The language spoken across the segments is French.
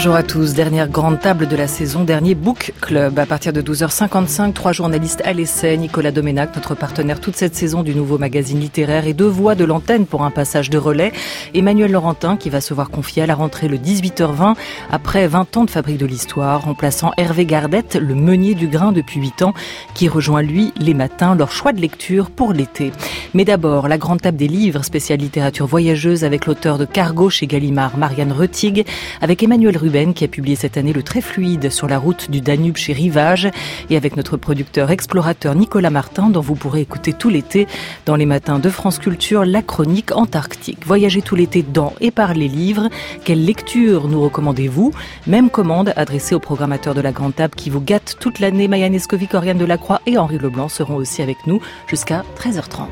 Bonjour à tous, dernière grande table de la saison, dernier Book Club. À partir de 12h55, 3 journalistes à l'essai, Nicolas Doménac, notre partenaire toute cette saison du nouveau magazine littéraire, et 2 voix de l'antenne pour un passage de relais. Emmanuel Laurentin qui va se voir confier à la rentrée le 18h20 après 20 ans de Fabrique de l'Histoire, remplaçant Hervé Gardette, le meunier du grain depuis 8 ans, qui rejoint lui les matins leur choix de lecture pour l'été. Mais d'abord, la grande table des livres, spéciale littérature voyageuse avec l'auteur de Cargo chez Gallimard, Marianne Rettig, avec Emmanuel Ruben qui a publié cette année le très fluide Sur la route du Danube chez Rivage, et avec notre producteur explorateur Nicolas Martin, dont vous pourrez écouter tout l'été dans les matins de France Culture la chronique antarctique. Voyagez tout l'été dans et par les livres. Quelle lecture nous recommandez-vous? Même commande adressée aux programmateurs de la grande table qui vous gâtent toute l'année. Maya Neskovic, Oriane Delacroix et Henri Leblanc seront aussi avec nous jusqu'à 13h30.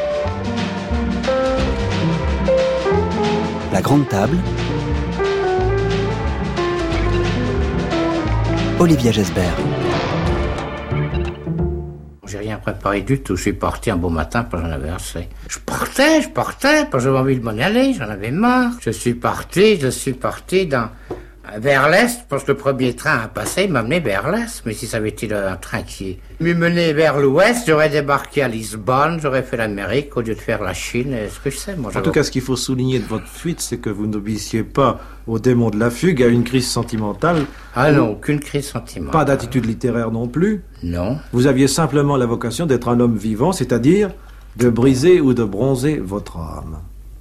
La grande table, Olivia Gesbert. J'ai rien préparé du tout. Je suis parti un beau matin, parce que j'en avais assez. Je partais, parce que j'avais envie de m'en aller, j'en avais marre. Je suis parti vers l'Est, parce que le premier train à passer m'amenait vers l'Est. Mais si ça avait été un train qui me menait vers l'Ouest, j'aurais débarqué à Lisbonne, j'aurais fait l'Amérique au lieu de faire la Chine, et ce que je sais. Moi, en tout cas, ce qu'il faut souligner de votre fuite, c'est que vous n'obéissiez pas au démon de la fugue, à une crise sentimentale. Ah non, aucune crise sentimentale. Pas d'attitude littéraire non plus. Non. Vous aviez simplement la vocation d'être un homme vivant, c'est-à-dire de briser ou de bronzer votre âme.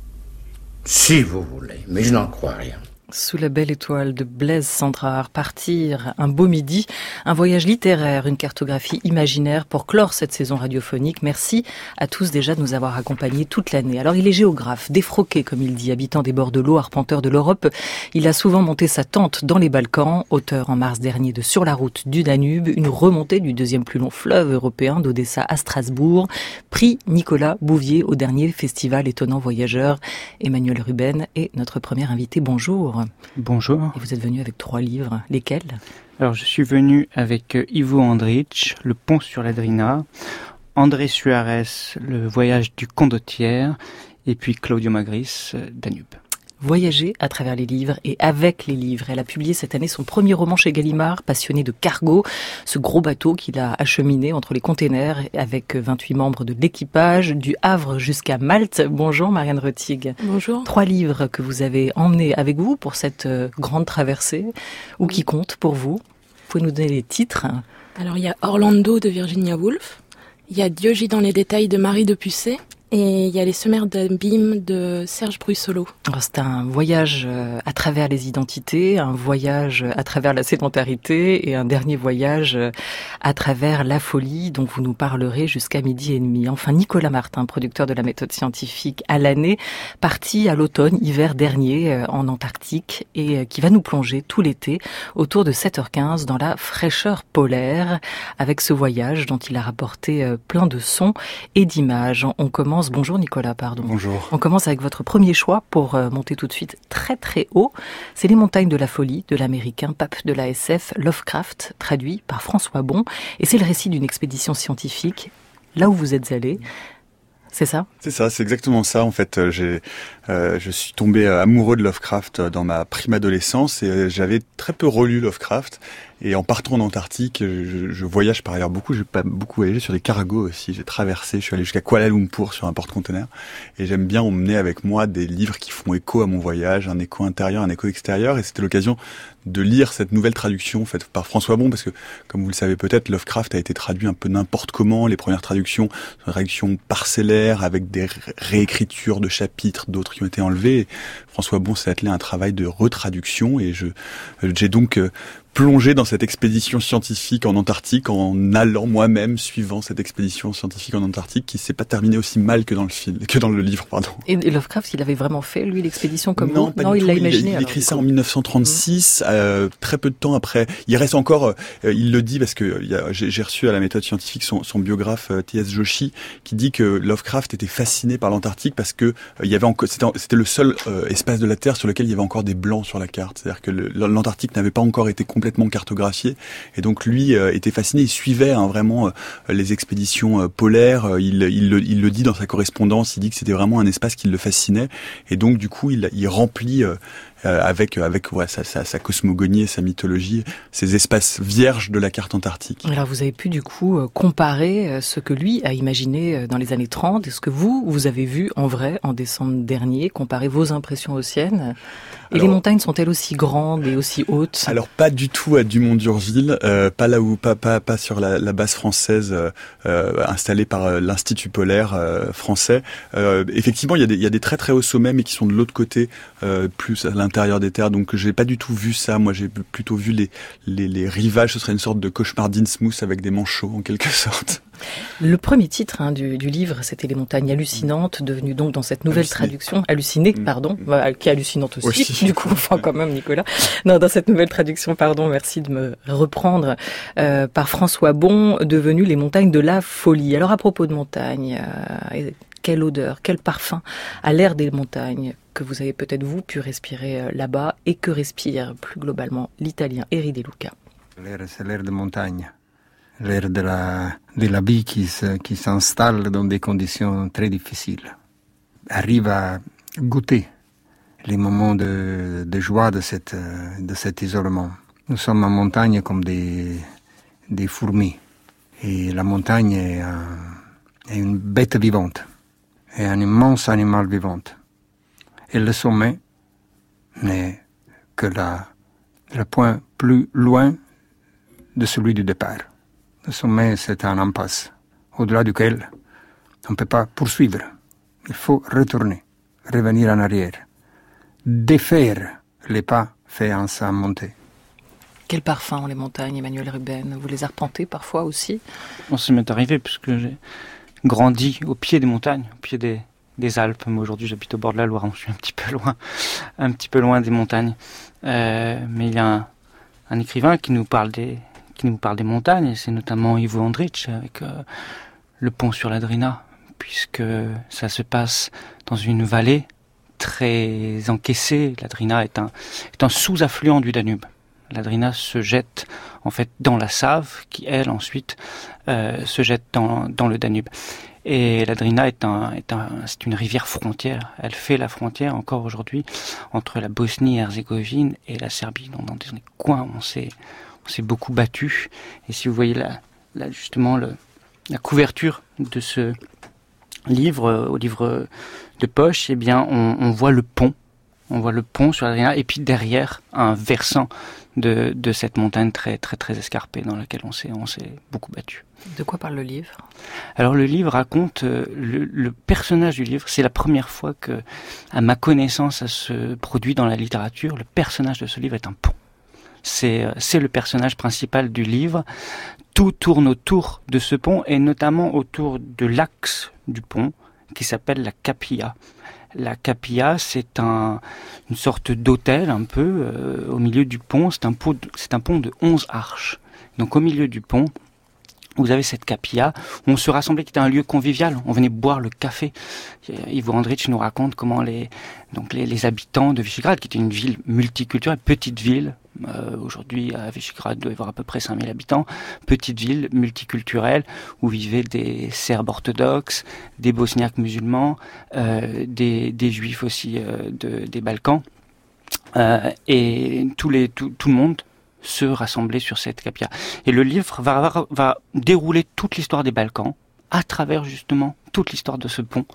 Si vous voulez, mais je n'en crois rien. Sous la belle étoile de Blaise Cendrars, partir un beau midi, un voyage littéraire, une cartographie imaginaire pour clore cette saison radiophonique. Merci à tous déjà de nous avoir accompagnés toute l'année. Alors il est géographe, défroqué comme il dit, habitant des bords de l'eau, arpenteur de l'Europe. Il a souvent monté sa tente dans les Balkans, auteur en mars dernier de Sur la route du Danube, une remontée du deuxième plus long fleuve européen d'Odessa à Strasbourg, prix Nicolas Bouvier au dernier festival étonnant voyageur. Emmanuel Ruben est notre premier invité. Bonjour. Bonjour. Et vous êtes venu avec 3 livres. Lesquels? Alors, je suis venu avec Ivo Andrić, Le pont sur la Drina, André Suarez, Le voyage du condottiere, et puis Claudio Magris, Danube. Voyager à travers les livres et avec les livres. Elle a publié cette année son premier roman chez Gallimard, passionné de Cargo, ce gros bateau qu'il a acheminé entre les containers avec 28 membres de l'équipage, du Havre jusqu'à Malte. Bonjour Marianne Rettig. Bonjour. 3 livres que vous avez emmenés avec vous pour cette grande traversée, ou qui comptent pour vous. Vous pouvez nous donner les titres? Alors il y a Orlando de Virginia Woolf, il y a Dieu gît dans les détails de Marie de Pusset, et il y a Les semeurs d'abîme de Serge Brussolo. Alors c'est un voyage à travers les identités, un voyage à travers la sédentarité et un dernier voyage à travers la folie dont vous nous parlerez jusqu'à 12h30. Enfin, Nicolas Martin, producteur de la méthode scientifique à l'année, parti à l'automne, hiver dernier en Antarctique et qui va nous plonger tout l'été autour de 7h15 dans la fraîcheur polaire avec ce voyage dont il a rapporté plein de sons et d'images. On commence. Bonjour Nicolas, pardon. Bonjour. On commence avec votre premier choix pour monter tout de suite très très haut. C'est Les montagnes de la folie de l'américain pape de la SF Lovecraft, traduit par François Bon. Et c'est le récit d'une expédition scientifique là où vous êtes allé. C'est ça? C'est ça, c'est exactement ça. En fait, je suis tombé amoureux de Lovecraft dans ma prime adolescence et j'avais très peu relu Lovecraft. Et en partant en Antarctique, je voyage par ailleurs beaucoup. J'ai pas beaucoup voyagé sur des cargos aussi. J'ai traversé, je suis allé jusqu'à Kuala Lumpur sur un porte-container. Et j'aime bien emmener avec moi des livres qui font écho à mon voyage, un écho intérieur, un écho extérieur. Et c'était l'occasion de lire cette nouvelle traduction faite par François Bon, parce que, comme vous le savez peut-être, Lovecraft a été traduit un peu n'importe comment. Les premières traductions sont des traductions parcellaires avec des réécritures de chapitres, d'autres qui ont été enlevés. Et François Bon s'est attelé à un travail de retraduction et j'ai donc plongé dans cette expédition scientifique en Antarctique en allant moi-même suivant cette expédition scientifique en Antarctique qui s'est pas terminée aussi mal que dans le livre, pardon. Et Lovecraft, il avait vraiment fait lui l'expédition comme non, vous? Non, il l'a imaginé. Il écrit ça en 1936, très peu de temps après. Il reste encore, il le dit parce que j'ai reçu à la méthode scientifique son biographe T.S. Joshi qui dit que Lovecraft était fasciné par l'Antarctique parce que il y avait encore, c'était le seul espace de la Terre sur lequel il y avait encore des blancs sur la carte. C'est-à-dire que l'Antarctique n'avait pas encore été complètement cartographié et donc lui était fasciné, il suivait vraiment les expéditions polaires, il le dit dans sa correspondance, il dit que c'était vraiment un espace qui le fascinait et donc du coup il remplit avec sa cosmogonie et sa mythologie, ces espaces vierges de la carte antarctique. Alors vous avez pu du coup comparer ce que lui a imaginé dans les années 30 et ce que vous avez vu en vrai en décembre dernier, comparer vos impressions aux siennes. Et les montagnes sont-elles aussi grandes et aussi hautes? Alors pas du tout à Dumont-d'Urville, pas là où pas sur la base française installée par l'Institut polaire français. Effectivement, il y a des très très hauts sommets, mais qui sont de l'autre côté, plus à l'intérieur des terres. Donc j'ai pas du tout vu ça. Moi, j'ai plutôt vu les rivages. Ce serait une sorte de cauchemar d'Innsmouth avec des manchots en quelque sorte. Le premier titre du livre, c'était Les montagnes hallucinantes, devenu donc dans cette nouvelle traduction, hallucinée, pardon, qui est hallucinante aussi, du coup, enfin quand même Nicolas. Non, dans cette nouvelle traduction, pardon, merci de me reprendre, par François Bon, devenu Les montagnes de la folie. Alors à propos de montagnes, quelle odeur, quel parfum à l'air des montagnes que vous avez peut-être vous pu respirer là-bas et que respire plus globalement l'Italien Eri De Luca. L'air, c'est l'air de montagne. L'air de la vie qui s'installe dans des conditions très difficiles. Arrive à goûter les moments de joie de cet isolement. Nous sommes en montagne comme des fourmis. Et la montagne est une bête vivante. Est un immense animal vivant. Et le sommet n'est que le point plus loin de celui du départ. Le sommet, c'est un impasse, au-delà duquel on ne peut pas poursuivre. Il faut retourner, revenir en arrière, défaire les pas faits en sa montée. Quel parfum ont les montagnes, Emmanuel Ruben? Vous les arpentez parfois aussi? Bon, ça m'est arrivé puisque j'ai grandi au pied des montagnes, au pied des Alpes. Moi, aujourd'hui, j'habite au bord de la Loire, donc je suis un petit peu loin des montagnes. Mais il y a un écrivain qui nous parle des montagnes, et c'est notamment Ivo Andrić avec le pont sur la Drina, puisque ça se passe dans une vallée très encaissée. La Drina est un sous-affluent du Danube. La Drina se jette en fait dans la Save, qui elle ensuite se jette dans le Danube. Et la Drina c'est une rivière frontière. Elle fait la frontière encore aujourd'hui entre la Bosnie-Herzégovine et la Serbie. Donc dans des coins où on s'est beaucoup battu. Et si vous voyez là justement la couverture de ce livre, au livre de poche, eh bien on voit le pont. On voit le pont sur la Drina, et puis derrière un versant de cette montagne très très très escarpée dans laquelle on s'est beaucoup battu. De quoi parle le livre? Alors le livre raconte le personnage du livre. C'est la première fois que, à ma connaissance, ça se produit dans la littérature. Le personnage de ce livre est un pont. C'est le personnage principal du livre. Tout tourne autour de ce pont, et notamment autour de l'axe du pont qui s'appelle la Capilla. La Capilla, c'est une sorte d'autel un peu au milieu du pont. C'est un pont de 11 arches. Donc au milieu du pont, vous avez cette Capilla où on se rassemblait, qui était un lieu convivial. On venait boire le café. Ivo Andrić nous raconte comment les habitants de Visegrad, qui était une ville multiculturelle, petite ville, aujourd'hui à Visegrad, il doit y avoir à peu près 5000 habitants, petite ville multiculturelle où vivaient des Serbes orthodoxes, des Bosniaques musulmans, des Juifs aussi des Balkans, et tout le monde se rassembler sur cette Capilla. Et le livre va dérouler toute l'histoire des Balkans à travers justement toute l'histoire de ce pont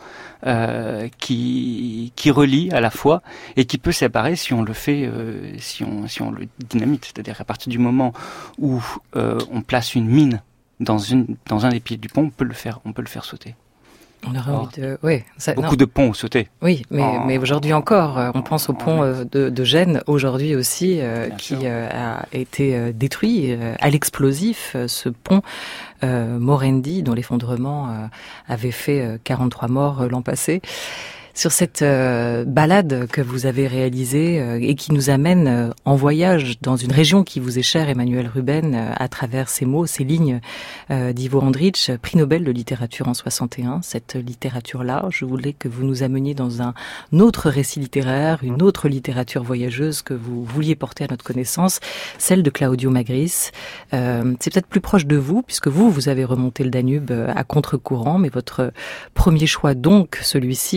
qui relie à la fois et qui peut séparer si on le fait, si on le dynamite. C'est-à-dire qu'à partir du moment où on place une mine dans un des pieds du pont, on peut le faire sauter. On aurait envie de... Beaucoup de ponts sautés. Oui, mais aujourd'hui encore, on pense au pont de Gênes, aujourd'hui aussi, qui a été détruit à l'explosif. Ce pont Morandi, dont l'effondrement avait fait 43 morts l'an passé. Sur cette balade que vous avez réalisée et qui nous amène en voyage dans une région qui vous est chère, Emmanuel Ruben, à travers ces mots, ces lignes d'Ivo Andrić, prix Nobel de littérature en 61. Cette littérature-là, je voulais que vous nous ameniez dans un autre récit littéraire, une autre littérature voyageuse que vous vouliez porter à notre connaissance, celle de Claudio Magris. C'est peut-être plus proche de vous, puisque vous avez remonté le Danube à contre-courant, mais votre premier choix, donc celui-ci,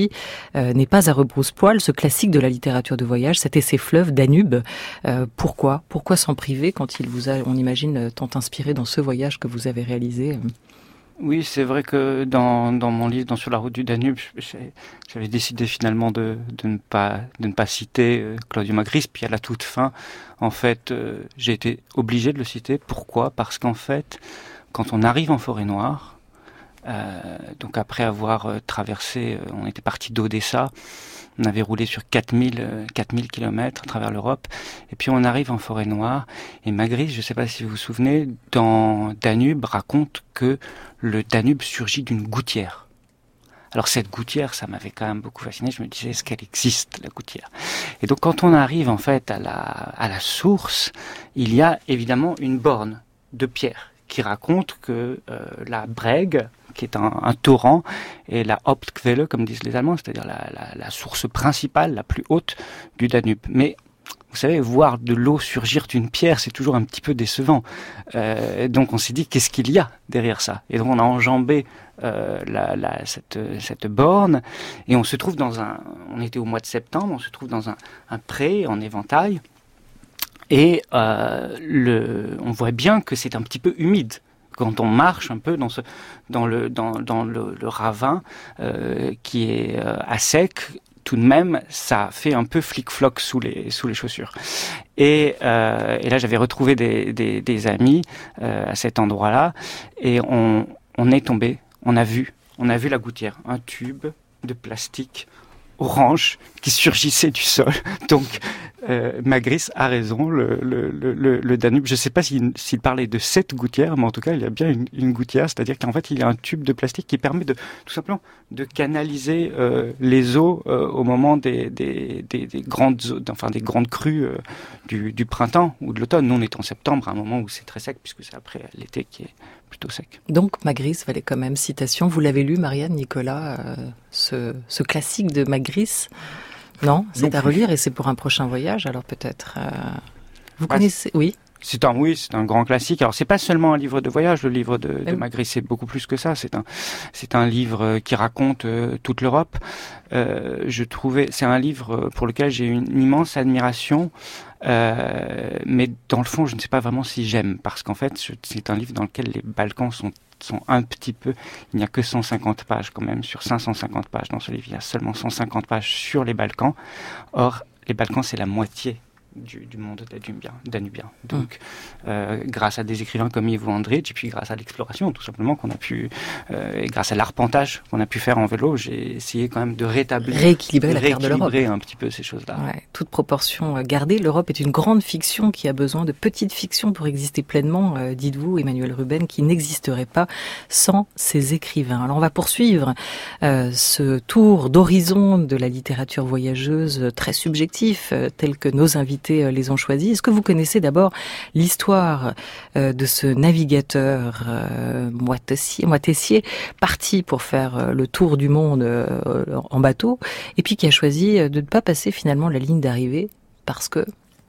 n'est pas à rebrousse-poil, ce classique de la littérature de voyage, cet essai fleuve Danube. Pourquoi s'en priver quand il vous a, on imagine, tant inspiré dans ce voyage que vous avez réalisé? Oui, c'est vrai que dans mon livre, Sur la route du Danube, j'avais décidé finalement de ne pas citer Claudio Magris. Puis à la toute fin, en fait, j'ai été obligé de le citer. Pourquoi ? Parce qu'en fait, quand on arrive en forêt noire, donc après avoir traversé, on était parti d'Odessa, on avait roulé sur 4000 km à travers l'Europe, et puis on arrive en forêt noire, et Magris, je ne sais pas si vous vous souvenez, dans Danube, raconte que le Danube surgit d'une gouttière. Alors cette gouttière, ça m'avait quand même beaucoup fasciné, je me disais, est-ce qu'elle existe, la gouttière ? Et donc quand on arrive en fait à la source, il y a évidemment une borne de pierre qui raconte que la Breg, qui est un torrent, et la Hauptquelle, comme disent les Allemands, c'est-à-dire la source principale, la plus haute du Danube. Mais vous savez, voir de l'eau surgir d'une pierre, c'est toujours un petit peu décevant. Donc on s'est dit, qu'est-ce qu'il y a derrière ça ? Et donc on a enjambé cette borne, et on se trouve on était au mois de septembre, on se trouve dans un pré en éventail, et on voit bien que c'est un petit peu humide. Quand on marche un peu dans le ravin qui est à sec, tout de même, ça fait un peu flic-floc sous les chaussures. Et là, j'avais retrouvé des amis à cet endroit-là, et on est tombé, on a vu la gouttière, un tube de plastique orange qui surgissait du sol. Donc, Magris a raison, le Danube, je ne sais pas s'il parlait de cette gouttière, mais en tout cas, il y a bien une gouttière, c'est-à-dire qu'en fait, il y a un tube de plastique qui permet tout simplement de canaliser les eaux au moment des grandes crues du printemps ou de l'automne. Nous, on est en septembre, à un moment où c'est très sec, puisque c'est après l'été qui est plutôt sec. Donc, Magris valait quand même citation. Vous l'avez lu, Marianne, Nicolas, ce classique de Magris? Non, c'est à relire, et c'est pour un prochain voyage, alors peut-être. Vous connaissez? Oui. C'est un grand classique. Alors c'est pas seulement un livre de voyage, le livre de Magris, c'est beaucoup plus que ça. C'est un livre qui raconte toute l'Europe. C'est un livre pour lequel j'ai une immense admiration, mais dans le fond, je ne sais pas vraiment si j'aime, parce qu'en fait, c'est un livre dans lequel les Balkans sont un petit peu, il n'y a que 150 pages quand même, sur 550 pages dans ce livre, il y a seulement 150 pages sur les Balkans. Or, les Balkans, c'est la moitié du monde danubien. Donc, grâce à des écrivains comme Ivo Andrić, et puis grâce à l'exploration, tout simplement, qu'on a pu, et grâce à l'arpentage qu'on a pu faire en vélo, j'ai essayé quand même de rééquilibrer la carte de l'Europe. Un petit peu ces choses-là. Ouais, toute proportion gardée. L'Europe est une grande fiction qui a besoin de petites fictions pour exister pleinement, dites-vous, Emmanuel Ruben, qui n'existerait pas sans ces écrivains. Alors, on va poursuivre ce tour d'horizon de la littérature voyageuse très subjectif, tel que nos invités les ont choisis. Est-ce que vous connaissez d'abord l'histoire de ce navigateur Moitessier, parti pour faire le tour du monde en bateau, et puis qui a choisi de ne pas passer finalement la ligne d'arrivée parce que...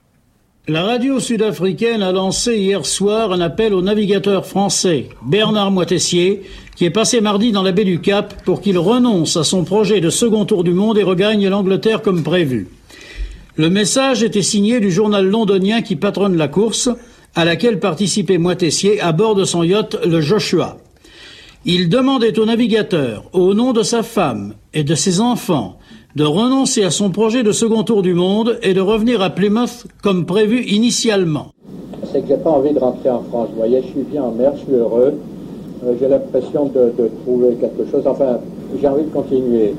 La radio sud-africaine a lancé hier soir un appel au navigateur français Bernard Moitessier, qui est passé mardi dans la baie du Cap pour qu'il renonce à son projet de second tour du monde et regagne l'Angleterre comme prévu. Le message était signé du journal londonien qui patronne la course, à laquelle participait Moitessier à bord de son yacht, le Joshua. Il demandait au navigateur, au nom de sa femme et de ses enfants, de renoncer à son projet de second tour du monde et de revenir à Plymouth comme prévu initialement. C'est que j'ai pas envie de rentrer en France. Vous voyez, je suis bien en mer, je suis heureux. J'ai l'impression de trouver quelque chose. Enfin, j'ai envie de continuer.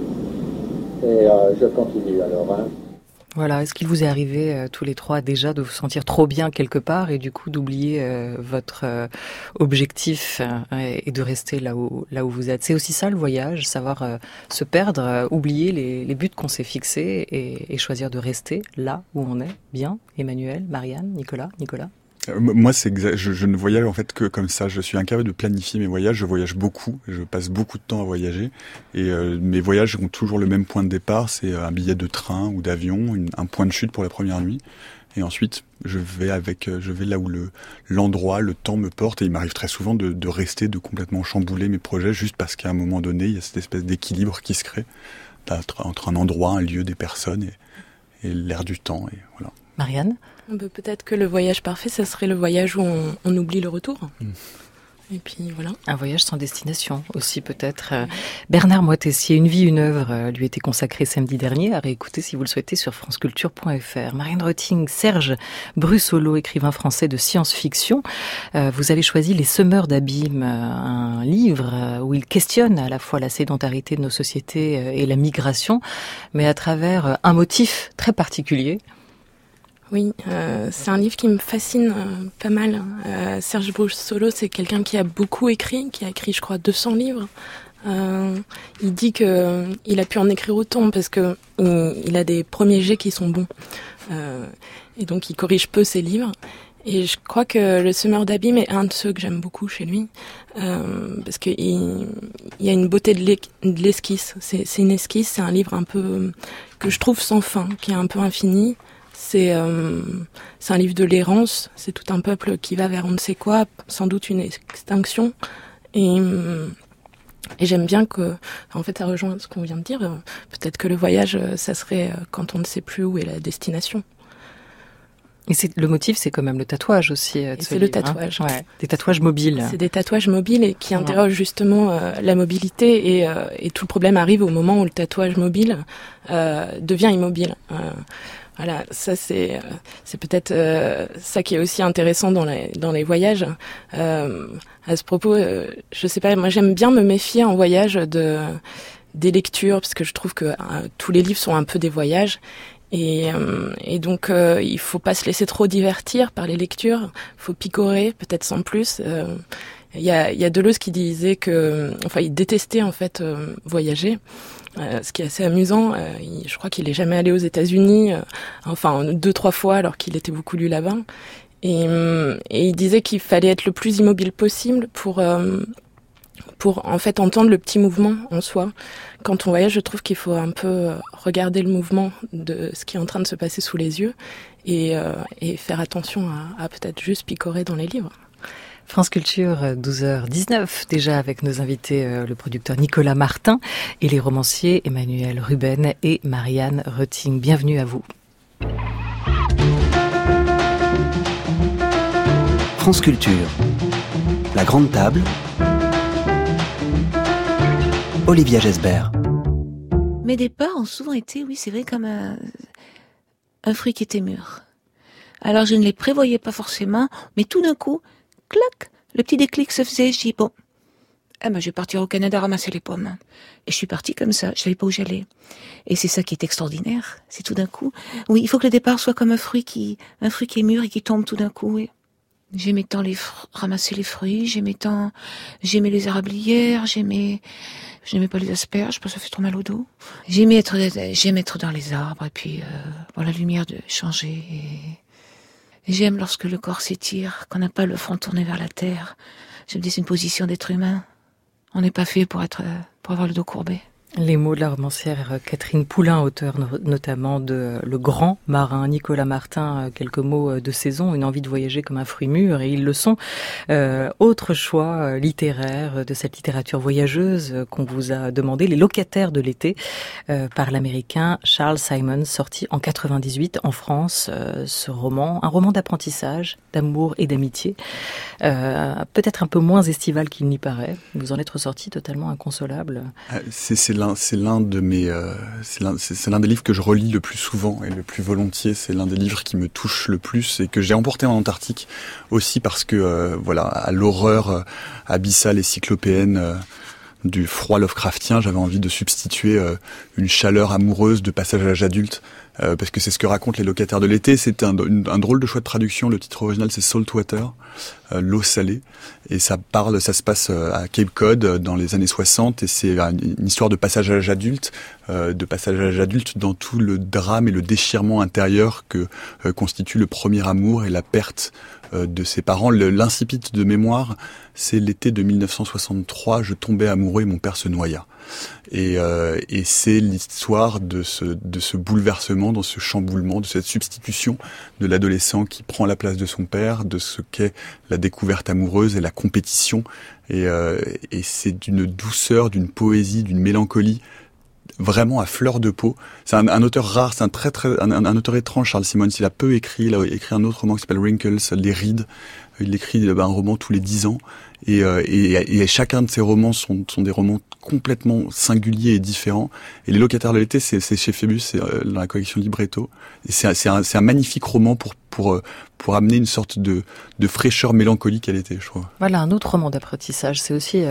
Et je continue alors, hein. Voilà, est-ce qu'il vous est arrivé tous les trois déjà de vous sentir trop bien quelque part et du coup d'oublier votre objectif et de rester là où vous êtes? C'est aussi ça le voyage, savoir se perdre, oublier les buts qu'on s'est fixés et choisir de rester là où on est bien. Emmanuel, Marianne, Nicolas. Moi, c'est exact. Je ne voyage en fait que comme ça. Je suis incapable de planifier mes voyages. Je voyage beaucoup. Je passe beaucoup de temps à voyager. Et mes voyages ont toujours le même point de départ. C'est un billet de train ou d'avion, un point de chute pour la première nuit. Et ensuite, je vais là où l'endroit, le temps me porte. Et il m'arrive très souvent de rester, de complètement chambouler mes projets juste parce qu'à un moment donné, il y a cette espèce d'équilibre qui se crée. entre un endroit, un lieu, des personnes et l'air du temps. Et voilà. Marianne ? Peut-être que le voyage parfait, ça serait le voyage où on oublie le retour. Et puis voilà. Un voyage sans destination aussi peut-être. Bernard Moitessier, Une vie, une œuvre, lui était consacré samedi dernier, à réécouter si vous le souhaitez sur franceculture.fr. Marianne Rotting, Serge Brussolo, écrivain français de science-fiction. Vous avez choisi Les semeurs d'abîmes, un livre où il questionne à la fois la sédentarité de nos sociétés et la migration, mais à travers un motif très particulier. Oui, c'est un livre qui me fascine pas mal. Serge Brussolo, c'est quelqu'un qui a beaucoup écrit, qui a écrit, je crois, 200 livres. Il dit que il a pu en écrire autant parce que il a des premiers jets qui sont bons. Et donc, il corrige peu ses livres. Et je crois que Le semeur d'abîmes est un de ceux que j'aime beaucoup chez lui. Parce que il y a une beauté de l'esquisse. C'est une esquisse, c'est un livre un peu que je trouve sans fin, qui est un peu infini. C'est un livre de l'errance, c'est tout un peuple qui va vers on ne sait quoi, sans doute une extinction. Et j'aime bien que, en fait, ça rejoint ce qu'on vient de dire. Peut-être que le voyage, ça serait quand on ne sait plus où est la destination. Et le motif, c'est quand même le tatouage aussi. C'est le tatouage. Hein. Ouais. Des tatouages mobiles. C'est des tatouages mobiles et qui interrogent justement la mobilité et tout le problème arrive au moment où le tatouage mobile devient immobile. Voilà, ça c'est peut-être ça qui est aussi intéressant dans les voyages. À ce propos, je sais pas, moi j'aime bien me méfier en voyage des lectures parce que je trouve que tous les livres sont un peu des voyages. Et donc il faut pas se laisser trop divertir par les lectures, faut picorer peut-être sans plus. Il y a Deleuze qui disait il détestait en fait voyager. Ce qui est assez amusant, je crois qu'il est jamais allé aux États-Unis, 2-3 fois alors qu'il était beaucoup lu là-bas. Et il disait qu'il fallait être le plus immobile possible pour en fait entendre le petit mouvement en soi. Quand on voyage, je trouve qu'il faut un peu regarder le mouvement de ce qui est en train de se passer sous les yeux et faire attention à peut-être juste picorer dans les livres. France Culture, 12h19, déjà avec nos invités, le producteur Nicolas Martin et les romanciers Emmanuel Ruben et Marianne Rotting. Bienvenue à vous. France Culture, la grande table, Olivia Gesbert. Mes départs ont souvent été, oui c'est vrai, comme un fruit qui était mûr. Alors je ne les prévoyais pas forcément, mais tout d'un coup, clac, le petit déclic se faisait, je dis bon, je vais partir au Canada ramasser les pommes. Et je suis partie comme ça, je savais pas où j'allais. Et c'est ça qui est extraordinaire, c'est tout d'un coup. Oui, il faut que le départ soit comme un fruit qui est mûr et qui tombe tout d'un coup. Oui. J'aimais tant ramasser les fruits, j'aimais les érablières, je n'aimais pas les asperges parce que ça fait trop mal au dos. J'aimais être dans les arbres et puis voir la lumière changer. Et j'aime lorsque le corps s'étire, qu'on n'a pas le front tourné vers la terre. Je me dis c'est une position d'être humain. On n'est pas fait pour avoir le dos courbé. Les mots de la romancière Catherine Poulain, auteure notamment de Le Grand Marin. Nicolas Martin, quelques mots de saison, une envie de voyager comme un fruit mûr, et ils le sont. Autre choix littéraire de cette littérature voyageuse qu'on vous a demandé, Les locataires de l'été, par l'américain Charles Simons, sorti en 98 en France. Ce roman, un roman d'apprentissage, d'amour et d'amitié, peut-être un peu moins estival qu'il n'y paraît. Vous en êtes ressorti totalement inconsolable. C'est l'un des livres que je relis le plus souvent et le plus volontiers. C'est l'un des livres qui me touche le plus et que j'ai emporté en Antarctique aussi parce que à l'horreur abyssale et cyclopéenne du froid Lovecraftien, j'avais envie de substituer une chaleur amoureuse de passage à l'âge adulte. Parce que c'est ce que racontent Les locataires de l'été. C'est un drôle de choix de traduction. Le titre original, c'est Saltwater, l'eau salée. Et ça se passe à Cape Cod dans les années 60. Et c'est une histoire de passage à l'âge adulte, dans tout le drame et le déchirement intérieur que constitue le premier amour et la perte de ses parents. L'incipit de mémoire, c'est l'été de 1963. Je tombais amoureux et mon père se noya. Et c'est l'histoire de ce bouleversement, de ce chamboulement, de cette substitution de l'adolescent qui prend la place de son père, de ce qu'est la découverte amoureuse et la compétition. Et c'est d'une douceur, d'une poésie, d'une mélancolie vraiment à fleur de peau. C'est un auteur rare, c'est un auteur étrange, Charles Simmons. Il a peu écrit, il a écrit un autre roman qui s'appelle Wrinkles, Les Rides. Il écrit un roman tous les 10 ans. Et chacun de ces romans sont des romans complètement singuliers et différents. Et Les Locataires de l'été, c'est chez Phébus, c'est dans la collection Libretto. Et c'est un magnifique roman pour amener une sorte de fraîcheur mélancolique à l'été, je trouve. Voilà, un autre roman d'apprentissage. C'est aussi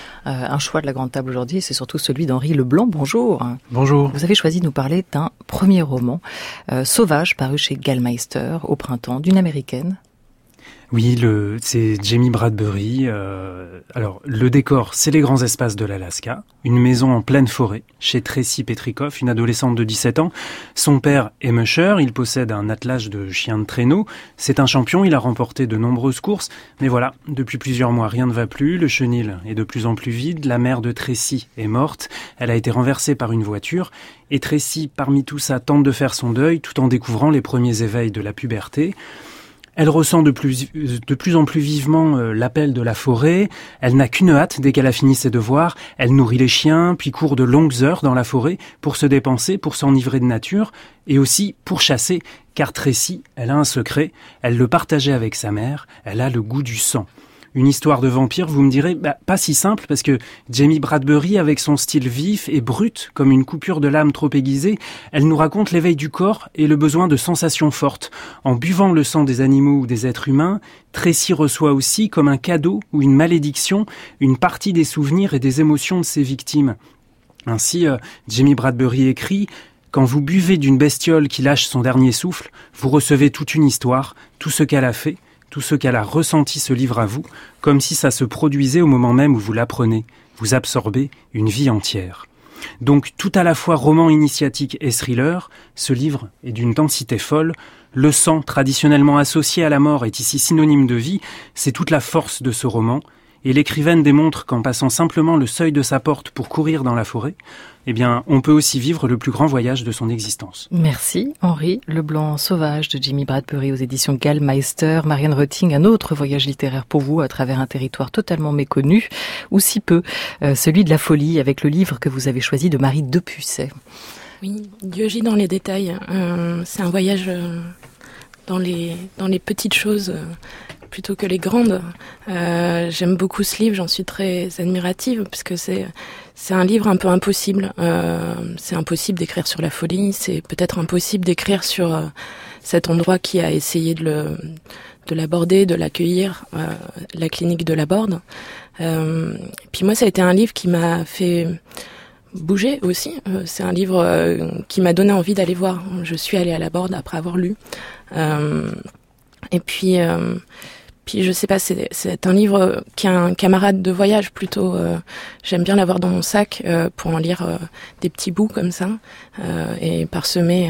un choix de la Grande Table aujourd'hui. C'est surtout celui d'Henri Leblanc. Bonjour. Bonjour. Vous avez choisi de nous parler d'un premier roman, Sauvage, paru chez Gallmeister au printemps, d'une américaine. Oui, c'est Jamie Bradbury. Alors, le décor, c'est les grands espaces de l'Alaska. Une maison en pleine forêt, chez Tracy Petrikoff, une adolescente de 17 ans. Son père est musher, il possède un attelage de chiens de traîneau. C'est un champion, il a remporté de nombreuses courses. Mais voilà, depuis plusieurs mois, rien ne va plus. Le chenil est de plus en plus vide. La mère de Tracy est morte. Elle a été renversée par une voiture. Et Tracy, parmi tout ça, tente de faire son deuil, tout en découvrant les premiers éveils de la puberté. Elle ressent de plus en plus vivement l'appel de la forêt. Elle n'a qu'une hâte dès qu'elle a fini ses devoirs. Elle nourrit les chiens, puis court de longues heures dans la forêt pour se dépenser, pour s'enivrer de nature et aussi pour chasser. Car Tracy, elle a un secret. Elle le partageait avec sa mère. Elle a le goût du sang. Une histoire de vampire, vous me direz, pas si simple, parce que Jamie Bradbury, avec son style vif et brut, comme une coupure de lame trop aiguisée, elle nous raconte l'éveil du corps et le besoin de sensations fortes. En buvant le sang des animaux ou des êtres humains, Tracy reçoit aussi, comme un cadeau ou une malédiction, une partie des souvenirs et des émotions de ses victimes. Ainsi, Jamie Bradbury écrit « Quand vous buvez d'une bestiole qui lâche son dernier souffle, vous recevez toute une histoire, tout ce qu'elle a fait, tout ce qu'elle a ressenti se livre à vous, comme si ça se produisait au moment même où vous l'apprenez. Vous absorbez une vie entière. » Donc, tout à la fois roman initiatique et thriller, ce livre est d'une densité folle. Le sang, traditionnellement associé à la mort, est ici synonyme de vie. C'est toute la force de ce roman. Et l'écrivaine démontre qu'en passant simplement le seuil de sa porte pour courir dans la forêt, eh bien, on peut aussi vivre le plus grand voyage de son existence. Merci, Henri Leblanc, Sauvage de Jamie Bradbury aux éditions Gallmeister. Marianne Rotting, un autre voyage littéraire pour vous à travers un territoire totalement méconnu, ou si peu, celui de la folie, avec le livre que vous avez choisi de Marie Depusset. Oui, Dieu gît dans les détails. C'est un voyage dans les petites choses plutôt que les grandes. J'aime beaucoup ce livre, j'en suis très admirative, parce que c'est un livre un peu impossible. C'est impossible d'écrire sur la folie, c'est peut-être impossible d'écrire sur cet endroit qui a essayé de l'aborder, de l'accueillir, la clinique de la Borde. Puis moi, ça a été un livre qui m'a fait bouger aussi. C'est un livre qui m'a donné envie d'aller voir. Je suis allée à la Borde après avoir lu. Et puis je sais pas, c'est un livre qui est un camarade de voyage plutôt. J'aime bien l'avoir dans mon sac pour en lire des petits bouts comme ça et parsemer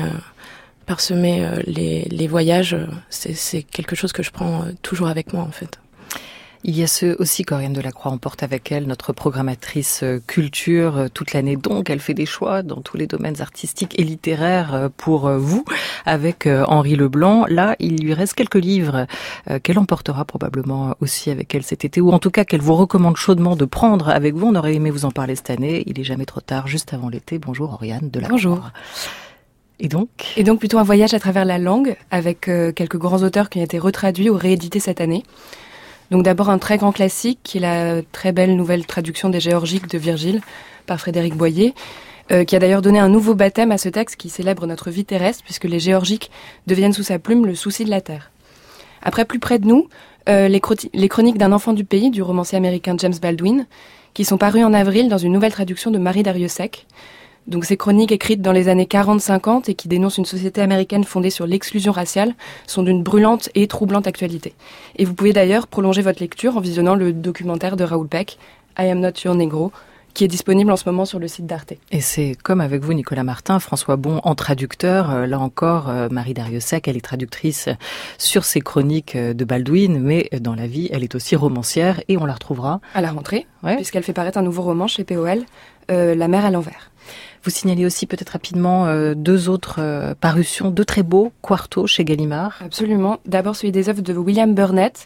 les voyages. C'est quelque chose que je prends toujours avec moi en fait. Il y a ceux aussi qu'Oriane Delacroix emporte avec elle, notre programmatrice culture toute l'année. Donc, elle fait des choix dans tous les domaines artistiques et littéraires pour vous, avec Henri Leblanc. Là, il lui reste quelques livres qu'elle emportera probablement aussi avec elle cet été, ou en tout cas qu'elle vous recommande chaudement de prendre avec vous. On aurait aimé vous en parler cette année. Il est jamais trop tard, juste avant l'été. Bonjour Oriane Delacroix. Bonjour. Et donc plutôt un voyage à travers la langue, avec quelques grands auteurs qui ont été retraduits ou réédités cette année. Donc d'abord un très grand classique, qui est la très belle nouvelle traduction des Géorgiques de Virgile par Frédéric Boyer, qui a d'ailleurs donné un nouveau baptême à ce texte qui célèbre notre vie terrestre, puisque les Géorgiques deviennent sous sa plume le souci de la terre. Après, plus près de nous, les chroniques d'un enfant du pays, du romancier américain James Baldwin, qui sont parues en avril dans une nouvelle traduction de Marie Dariussec. Donc ces chroniques écrites dans les années 40-50 et qui dénoncent une société américaine fondée sur l'exclusion raciale sont d'une brûlante et troublante actualité. Et vous pouvez d'ailleurs prolonger votre lecture en visionnant le documentaire de Raoul Peck, I Am Not Your Negro, qui est disponible en ce moment sur le site d'Arte. Et c'est comme avec vous, Nicolas Martin, François Bon en traducteur. Là encore, Marie Dariussec, elle est traductrice sur ses chroniques de Baldwin, mais dans la vie, elle est aussi romancière et on la retrouvera à la rentrée, puisqu'elle fait paraître un nouveau roman chez POL, La mer à l'envers. Vous signalez aussi peut-être rapidement deux autres parutions, deux très beaux, Quarto chez Gallimard. Absolument. D'abord celui des œuvres de William Burnett,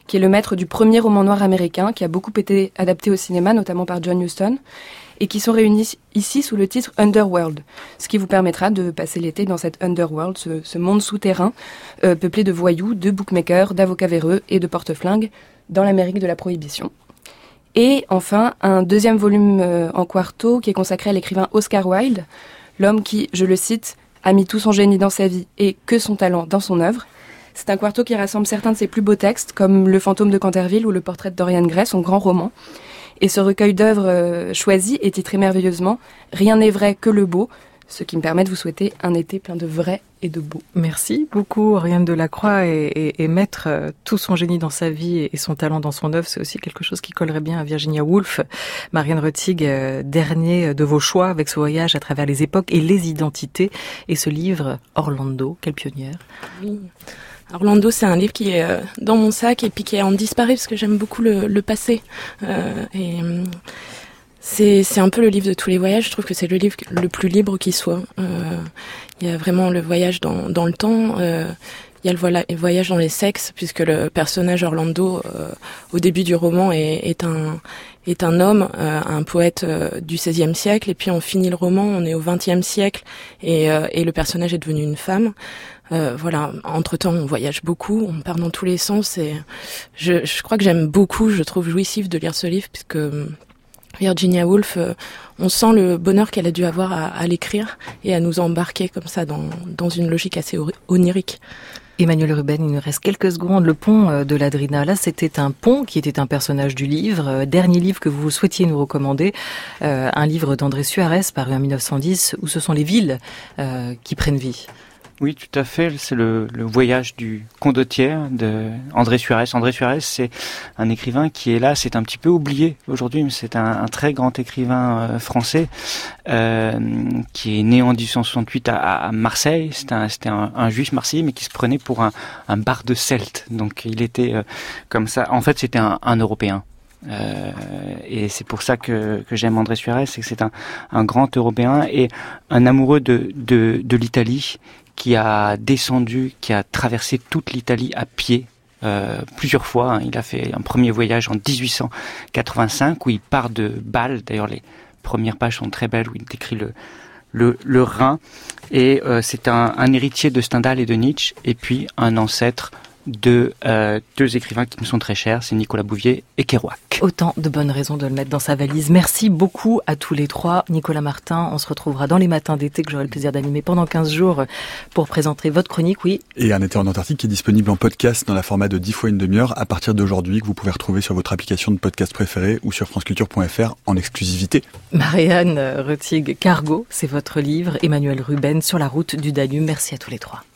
qui est le maître du premier roman noir américain, qui a beaucoup été adapté au cinéma, notamment par John Huston, et qui sont réunis ici sous le titre Underworld, ce qui vous permettra de passer l'été dans cette Underworld, ce monde souterrain, peuplé de voyous, de bookmakers, d'avocats véreux et de porte-flingues dans l'Amérique de la Prohibition. Et enfin, un deuxième volume en quarto qui est consacré à l'écrivain Oscar Wilde, l'homme qui, je le cite, a mis tout son génie dans sa vie et que son talent dans son œuvre. C'est un quarto qui rassemble certains de ses plus beaux textes, comme Le fantôme de Canterville ou Le portrait de Dorian Gray, son grand roman. Et ce recueil d'œuvres choisies est titré merveilleusement « Rien n'est vrai que le beau », ce qui me permet de vous souhaiter un été plein de vrai et de beau. Merci beaucoup, Oriane Delacroix, et mettre tout son génie dans sa vie et son talent dans son œuvre, c'est aussi quelque chose qui collerait bien à Virginia Woolf. Marianne Rettig, dernier de vos choix avec ce voyage à travers les époques et les identités, et ce livre Orlando, quelle pionnière. Oui. Orlando, c'est un livre qui est dans mon sac et puis qui est en disparu parce que j'aime beaucoup le passé. C'est un peu le livre de tous les voyages. Je trouve que c'est le livre le plus libre qui soit. Il y a vraiment le voyage dans le temps. Il y a le voyage dans les sexes, puisque le personnage Orlando, au début du roman, est un homme, un poète du XVIe siècle. Et puis on finit le roman, on est au XXe siècle, et le personnage est devenu une femme. Voilà. Entre-temps, on voyage beaucoup, on part dans tous les sens. Et je crois que j'aime beaucoup. Je trouve jouissif de lire ce livre, puisque Virginia Woolf, on sent le bonheur qu'elle a dû avoir à l'écrire et à nous embarquer comme ça dans une logique assez onirique. Emmanuel Ruben, il nous reste quelques secondes. Le pont de l'Adrina, là, c'était un pont qui était un personnage du livre. Dernier livre que vous souhaitiez nous recommander, un livre d'André Suarez, paru en 1910, où ce sont les villes qui prennent vie. Oui, tout à fait. C'est le voyage du condottiere de André Suarez. André Suarez, c'est un écrivain qui est là, c'est un petit peu oublié aujourd'hui, mais c'est un très grand écrivain français qui est né en 1868 à Marseille. C'était un juif marseillais, mais qui se prenait pour un barde celte. Donc il était comme ça. En fait, c'était un Européen. Et c'est pour ça que j'aime André Suarez, c'est que c'est un grand Européen et un amoureux de l'Italie, qui a traversé toute l'Italie à pied plusieurs fois. Il a fait un premier voyage en 1885 où il part de Bâle. D'ailleurs, les premières pages sont très belles où il décrit le Rhin. Et c'est un héritier de Stendhal et de Nietzsche, et puis un ancêtre de deux écrivains qui me sont très chers, c'est Nicolas Bouvier et Kerouac. Autant de bonnes raisons de le mettre dans sa valise. Merci beaucoup à tous les trois. Nicolas Martin, on se retrouvera dans les matins d'été que j'aurai le plaisir d'animer pendant 15 jours pour présenter votre chronique, oui. Et Un été en Antarctique qui est disponible en podcast dans la format de 10 fois une demi-heure à partir d'aujourd'hui, que vous pouvez retrouver sur votre application de podcast préférée ou sur franceculture.fr en exclusivité. Marianne Rettig, Cargo, c'est votre livre. Emmanuel Ruben, Sur la route du Danube. Merci à tous les trois.